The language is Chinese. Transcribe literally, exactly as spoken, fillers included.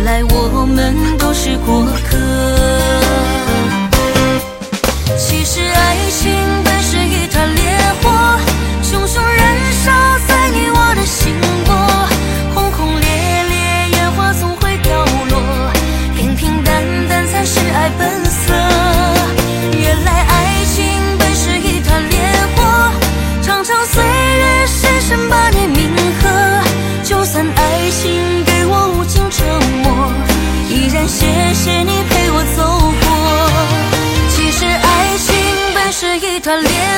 原来我们都是过客。其实爱情本是一团烈火，熊熊燃烧在你我的心窝，轰轰烈烈烟花总会凋落，平平淡淡才是爱本色。原来爱情本是一团烈火，长长岁月深深把你铭刻，就算爱情给我无尽折磨，依然谢谢你陪我走过。其实爱情本是一团烈